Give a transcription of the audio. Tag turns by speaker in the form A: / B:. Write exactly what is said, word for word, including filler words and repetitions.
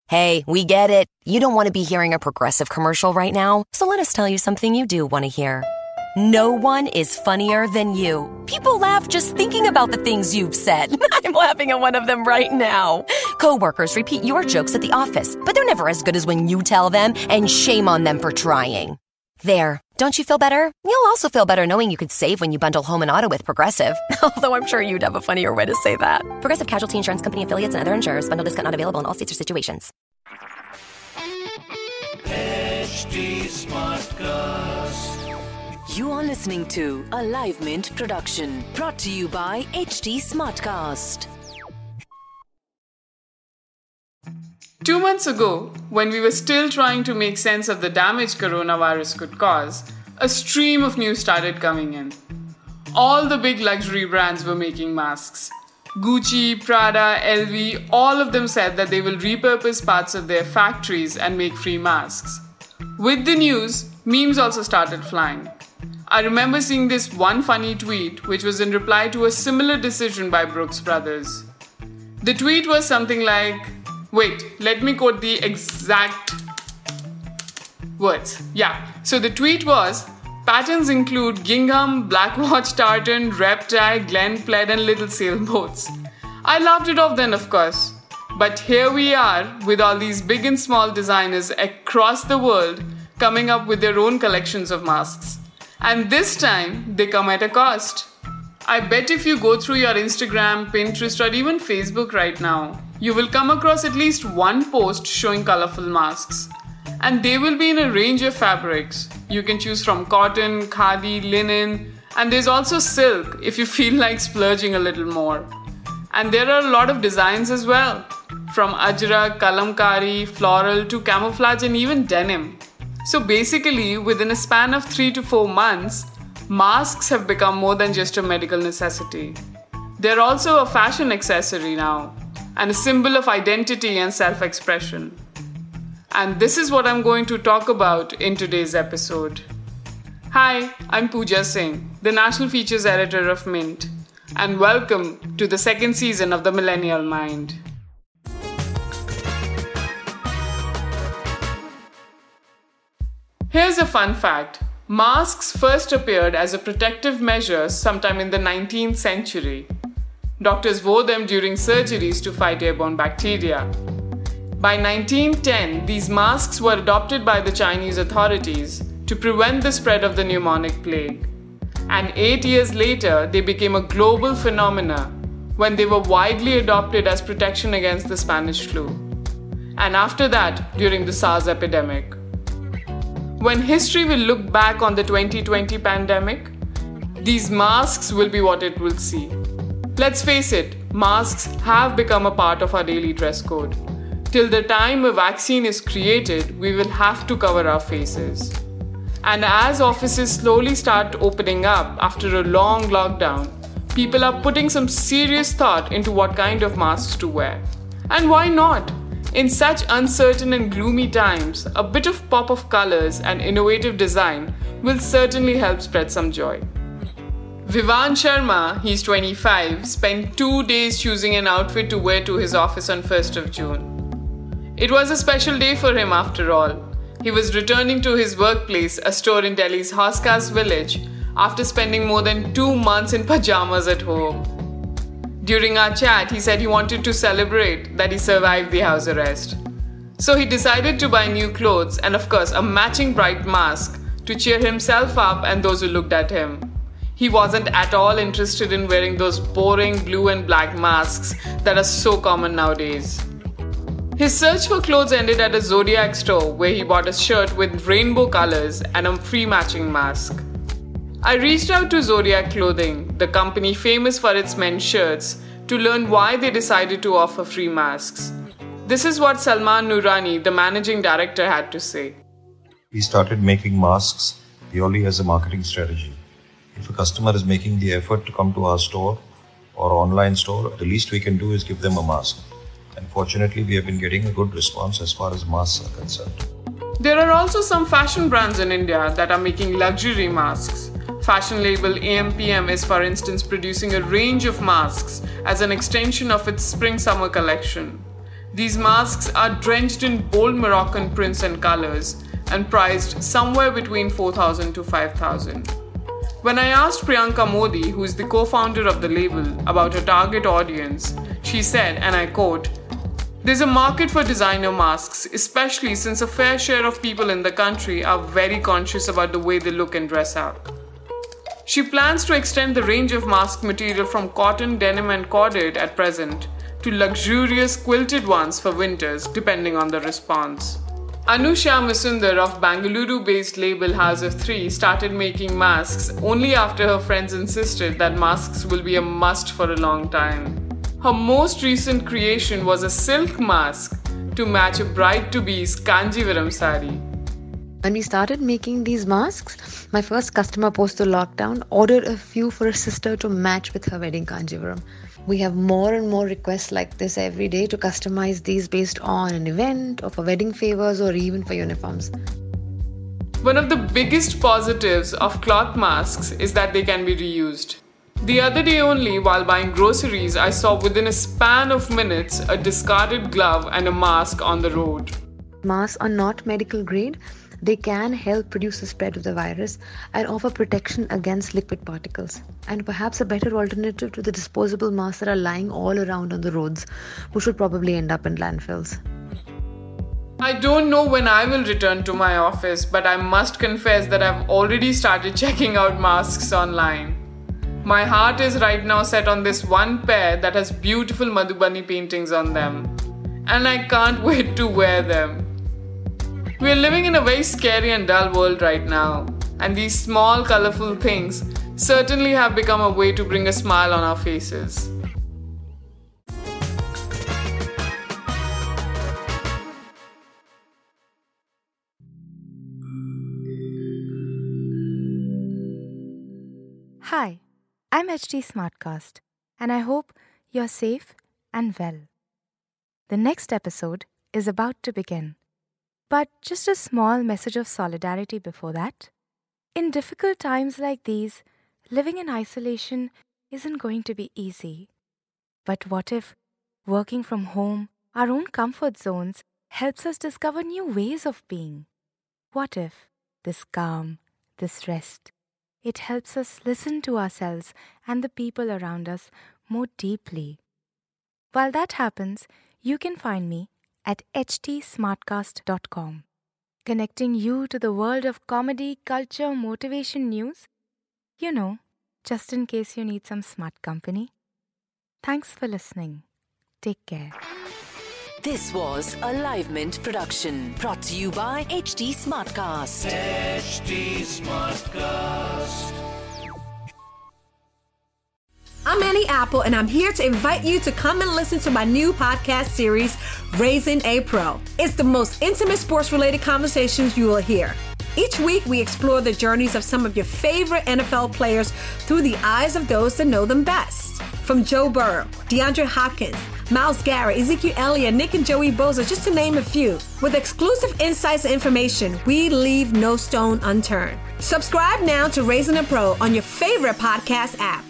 A: Hey, we get it. You don't want to be hearing a Progressive commercial right now, so let us tell you something you do want to hear. No one is funnier than you. People laugh just thinking about the things you've said. I'm laughing at one of them right now. Coworkers repeat your jokes at the office, but they're never as good as when you tell them, and shame on them for trying. There. Don't you feel better? You'll also feel better knowing you could save when you bundle home and auto with Progressive. Although I'm sure you'd have a funnier way to say that. Progressive Casualty Insurance Company affiliates and other insurers. Bundle discount not available in all states or situations.
B: H D Smartcast.
C: You are listening to a Live Mint production brought to you by H D Smartcast.
D: Two months ago, when we were still trying to make sense of the damage coronavirus could cause, a stream of news started coming in. All the big luxury brands were making masks. Gucci, Prada, L V, all of them said that they will repurpose parts of their factories and make free masks. With the news, memes also started flying. I remember seeing this one funny tweet, which was in reply to a similar decision by Brooks Brothers. The tweet was something like, wait, let me quote the exact words. Yeah, so the tweet was, patterns include gingham, blackwatch tartan, reptile, Glen Plaid and little sailboats. I laughed it off then, of course. But here we are with all these big and small designers across the world coming up with their own collections of masks. And this time, they come at a cost. I bet if you go through your Instagram, Pinterest or even Facebook right now, you will come across at least one post showing colorful masks. And they will be in a range of fabrics. You can choose from cotton, khadi, linen, and there's also silk if you feel like splurging a little more. And there are a lot of designs as well, from ajrak, kalamkari, floral to camouflage and even denim. So basically, within a span of three to four months, masks have become more than just a medical necessity. They're also a fashion accessory now, and a symbol of identity and self-expression. And this is what I'm going to talk about in today's episode. Hi, I'm Pooja Singh, the National Features Editor of Mint, and welcome to the second season of The Millennial Mind. Here's a fun fact. Masks first appeared as a protective measure sometime in the nineteenth century. Doctors wore them during surgeries to fight airborne bacteria. By nineteen ten, these masks were adopted by the Chinese authorities to prevent the spread of the pneumonic plague. And eight years later, they became a global phenomenon when they were widely adopted as protection against the Spanish flu. And after that, during the SARS epidemic. When history will look back on the twenty twenty pandemic, these masks will be what it will see. Let's face it, masks have become a part of our daily dress code. Till the time a vaccine is created, we will have to cover our faces. And as offices slowly start opening up after a long lockdown, people are putting some serious thought into what kind of masks to wear. And why not? In such uncertain and gloomy times, a bit of pop of colors and innovative design will certainly help spread some joy. Vivan Sharma, he's twenty-five, spent two days choosing an outfit to wear to his office on first of June. It was a special day for him after all. He was returning to his workplace, a store in Delhi's Hauskas village, after spending more than two months in pajamas at home. During our chat, he said he wanted to celebrate that he survived the house arrest. So he decided to buy new clothes and of course a matching bright mask to cheer himself up and those who looked at him. He wasn't at all interested in wearing those boring blue and black masks that are so common nowadays. His search for clothes ended at a Zodiac store where he bought a shirt with rainbow colors and a free matching mask. I reached out to Zodiac Clothing, the company famous for its men's shirts, to learn why they decided to offer free masks. This is what Salman Noorani, the managing director, had to say.
E: We started making masks purely as a marketing strategy. If a customer is making the effort to come to our store or online store, the least we can do is give them a mask. And fortunately, we have been getting a good response as far as masks are concerned.
D: There are also some fashion brands in India that are making luxury masks. Fashion label A M P M is, for instance, producing a range of masks as an extension of its spring-summer collection. These masks are drenched in bold Moroccan prints and colors and priced somewhere between four thousand to five thousand. When I asked Priyanka Modi, who is the co-founder of the label, about her target audience, she said, and I quote, "There's a market for designer masks, especially since a fair share of people in the country are very conscious about the way they look and dress up." She plans to extend the range of mask material from cotton, denim and corded at present to luxurious quilted ones for winters, depending on the response. Anu Shyamsundar of Bangalore-based label House of Three started making masks only after her friends insisted that masks will be a must for a long time. Her most recent creation was a silk mask to match a bride-to-be's Kanjivaram sari.
F: When we started making these masks, my first customer post the lockdown ordered a few for her sister to match with her wedding Kanjivaram. We have more and more requests like this every day to customize these based on an event or for wedding favors or even for uniforms.
D: One of the biggest positives of cloth masks is that they can be reused. The other day only, while buying groceries, I saw within a span of minutes a discarded glove and a mask on the road.
F: Masks are not medical grade. They can help reduce the spread of the virus and offer protection against liquid particles, and perhaps a better alternative to the disposable masks that are lying all around on the roads, which should probably end up in landfills.
D: I don't know when I will return to my office, but I must confess that I've already started checking out masks online. My heart is right now set on this one pair that has beautiful Madhubani paintings on them, and I can't wait to wear them. We are living in a very scary and dull world right now, and these small, colorful things certainly have become a way to bring a smile on our faces.
G: Hi, I'm H T Smartcast, and I hope you're safe and well. The next episode is about to begin. But just a small message of solidarity before that. In difficult times like these, living in isolation isn't going to be easy. But what if working from home, our own comfort zones, helps us discover new ways of being? What if this calm, this rest, it helps us listen to ourselves and the people around us more deeply? While that happens, you can find me at h t smartcast dot com, connecting you to the world of comedy, culture, motivation news. You know, just in case you need some smart company. Thanks for listening. Take care.
C: This was a Live Mint production brought to you by H T Smartcast.
B: H T Smartcast.
H: I'm Annie Apple, and I'm here to invite you to come and listen to my new podcast series, Raising a Pro. It's the most intimate sports-related conversations you will hear. Each week, we explore the journeys of some of your favorite N F L players through the eyes of those that know them best. From Joe Burrow, DeAndre Hopkins, Myles Garrett, Ezekiel Elliott, Nick and Joey Bosa, just to name a few. With exclusive insights and information, we leave no stone unturned. Subscribe now to Raising a Pro on your favorite podcast app.